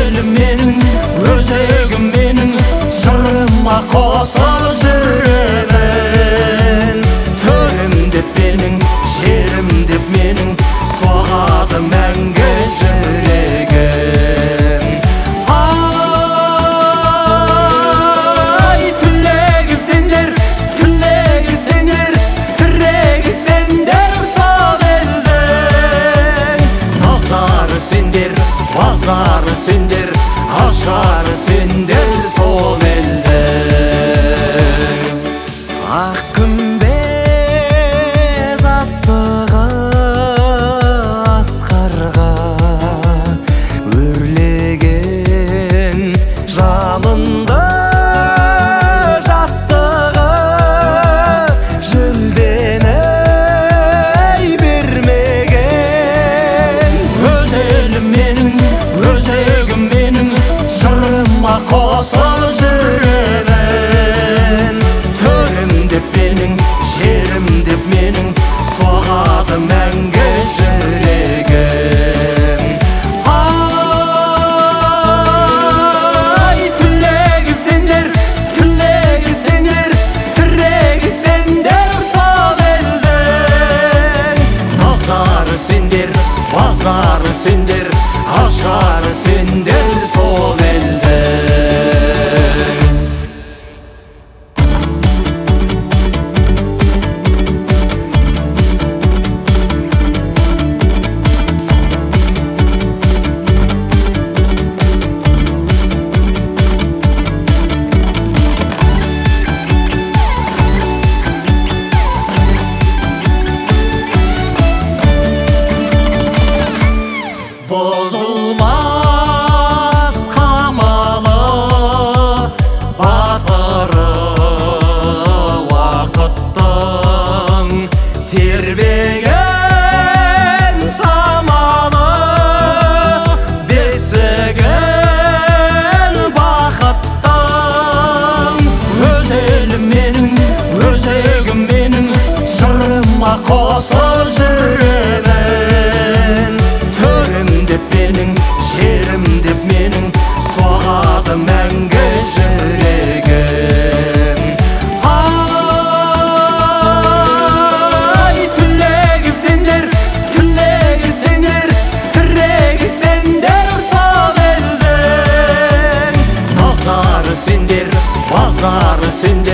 Özelim menin, özegim menin, jırıma kosulup жүремін. Төрім деп менің, жерім деп менің, соғады мәңгі жүрегім. Ай, түлегі сендер, тірегі сендер сол елдің. Назары сендер, базары сендер, ашары сендер сол елдің. Ақ күмбез астығы асқарға өрлеген жалынды жастығы жүлдені бермеген. Өзелім менің, өзегім менің, жырыма қосылып жүремін. Төрім деп менің, жерім деп менің, соғады мәңгі жүрегім. Ай, түлегі сендер, тірегі сендер сол елдің. Назары сендер, базары сендер, ашары сендер сол елдің. Bozulmaz kamalı batırı vakıttın, terbegen samalı besegen bakıttın. Özelim menin, özegim menin, jırıma kosulup жүремін. Төрім деп менің, жерім деп менің, соғады мәңгі жүрегім. Ай, түлегі сендер, тірегі сендер сол елдің. Назары сендер, базары сендер,